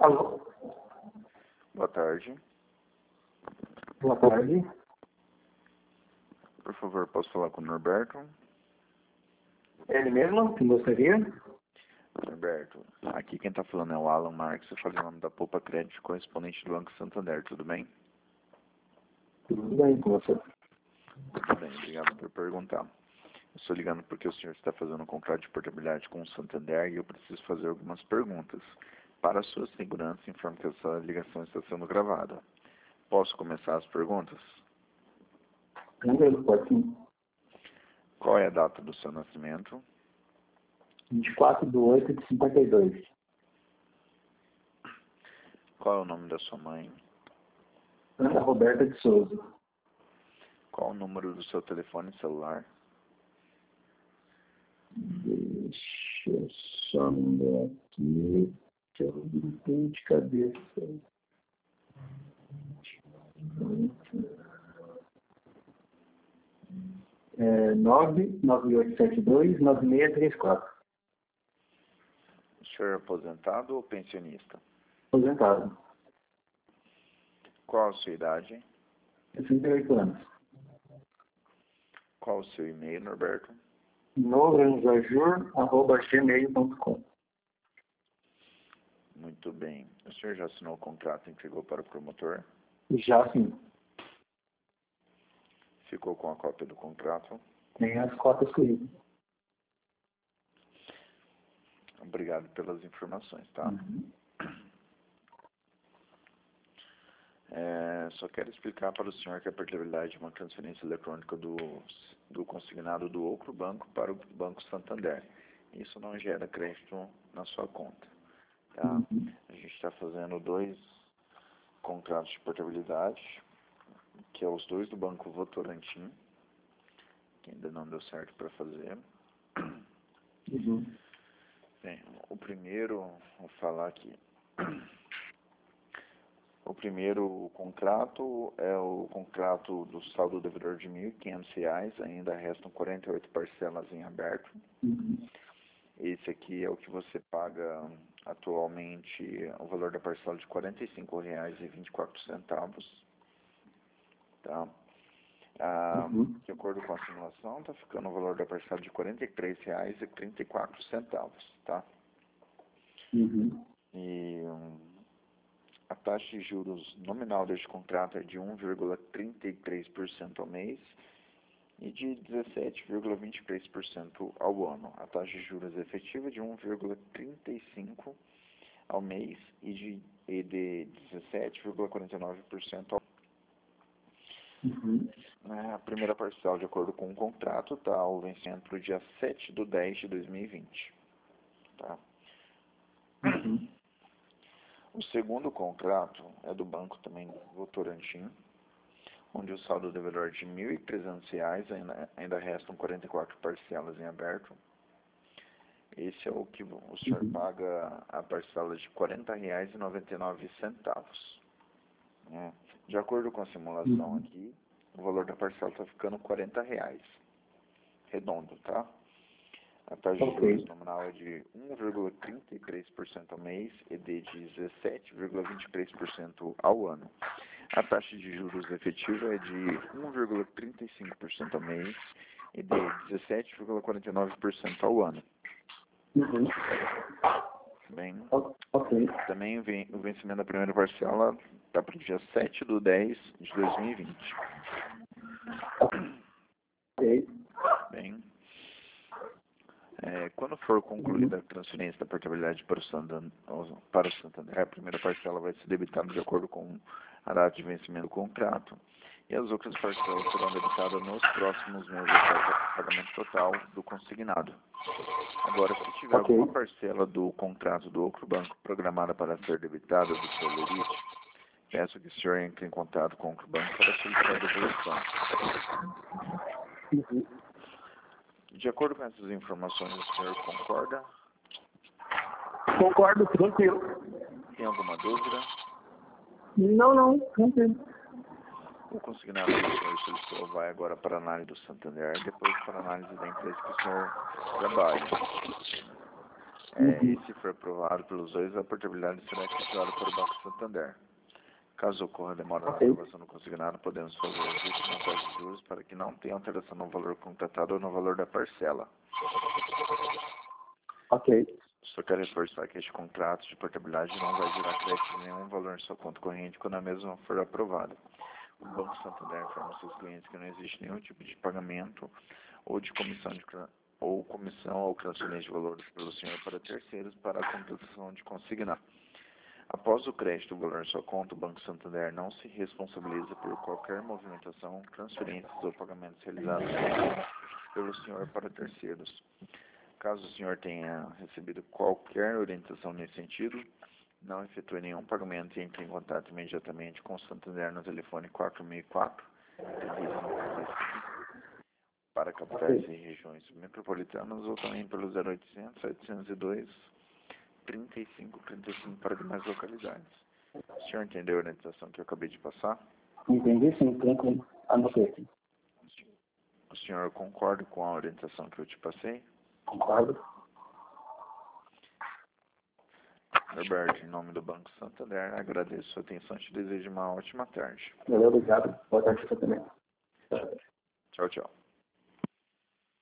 Alô? Boa tarde. Boa tarde. Por favor, posso falar com o Norberto? Ele mesmo? Que gostaria? Norberto, aqui quem está falando é o Alan Marques, eu falei o nome da Poupa Crédito, correspondente do Banco Santander, tudo bem? Tudo bem com você? Tudo bem, obrigado por perguntar. Eu estou ligando porque o senhor está fazendo um contrato de portabilidade com o Santander e eu preciso fazer algumas perguntas. Para a sua segurança, informo que essa ligação está sendo gravada. Posso começar as perguntas? Tranquilo, pode sim. Qual é a data do seu nascimento? 24/8/52. Qual é o nome da sua mãe? Ana Roberta de Souza. Qual o número do seu telefone celular? Deixa eu só ver aqui, que eu não tenho de cabeça. 99872-9634. O senhor é aposentado ou pensionista? Aposentado. Qual a sua idade? 68 anos. Qual o seu e-mail, Norberto? noranjajur@gmail.com. Muito bem. O senhor já assinou o contrato e entregou para o promotor? Já sim, Ficou com a cópia do contrato? tem as cotas comigo. Obrigado pelas informações, tá? Só quero explicar para o senhor que a portabilidade de uma transferência eletrônica do consignado do outro banco para o Banco Santander. Isso não gera crédito na sua conta, tá? A gente está fazendo 2 contratos de portabilidade, que é os 2 do Banco Votorantim, que ainda não deu certo para fazer. Bem, o primeiro, vou falar aqui. O primeiro contrato é o contrato do saldo devedor de R$ 1.500, ainda restam 48 parcelas em aberto. Esse aqui é o que você paga atualmente, o valor da parcela de R$ 45,24, tá? De acordo com a simulação, está ficando o valor da parcela de R$ 43,34, tá? E a taxa de juros nominal deste contrato é de 1,33% ao mês e de 17,23% ao ano. A taxa de juros efetiva é de 1,35% ao mês e de 17,49% ao ano. A primeira parcela, de acordo com o contrato, está o vencimento no dia 7/10/2020. Tá? O segundo contrato é do banco também Votorantim, onde o saldo devedor de R$ 1.300 ainda restam 44 parcelas em aberto. Esse é o que o senhor paga a parcela de R$ 40,99. De acordo com a simulação aqui, o valor da parcela está ficando R$ 40, redondo, tá? A taxa de juros nominal é de 1,33% ao mês e de 17,23% ao ano. A taxa de juros efetiva é de 1,35% ao mês e de 17,49% ao ano. Bem, também o vencimento da primeira parcela está para o dia 7/10/2020. Bem, quando for concluída a transferência da portabilidade para o Santander, a primeira parcela vai ser debitada de acordo com a data de vencimento do contrato e as outras parcelas serão debitadas nos próximos meses até o pagamento total do consignado. Agora, se tiver alguma parcela do contrato do outro banco programada para ser debitada do seu limite, peço que o senhor entre em contato com o outro banco para solicitar a devolução. De acordo com essas informações, o senhor concorda? Concordo, tranquilo. Tem alguma dúvida? Não, tranquilo. O consignado que o senhor solicitou vai agora para a análise do Santander, depois para a análise da empresa que o senhor trabalha. E se for aprovado pelos dois, a portabilidade será efetuada por Banco Santander. Caso ocorra demora na aprovação do consignado, podemos fazer ajuste na taxa de juros para que não tenha alteração no valor contratado ou no valor da parcela. Ok. Só quero reforçar que este contrato de portabilidade não vai gerar crédito de nenhum valor em sua conta corrente quando a mesma for aprovada. O Banco Santander informa seus clientes que não existe nenhum tipo de pagamento ou de comissão ou transferência de valores pelo senhor para terceiros para a contratação de consignado. Após o crédito do valor em sua conta, o Banco Santander não se responsabiliza por qualquer movimentação, transferências ou pagamentos realizados pelo senhor para terceiros. Caso o senhor tenha recebido qualquer orientação nesse sentido, não efetue nenhum pagamento e entre em contato imediatamente com o Santander no telefone 4004 para capitais e regiões metropolitanas ou também pelo 0800 702 3535 para demais localidades. O senhor entendeu a orientação que eu acabei de passar? Entendi sim, tranquilo. Anotei aqui. O senhor concorda com a orientação que eu te passei? Concordo. Norberto, em nome do Banco Santander, agradeço a sua atenção e te desejo uma ótima tarde. Valeu, obrigado. Boa tarde para você também. Tchau, tchau.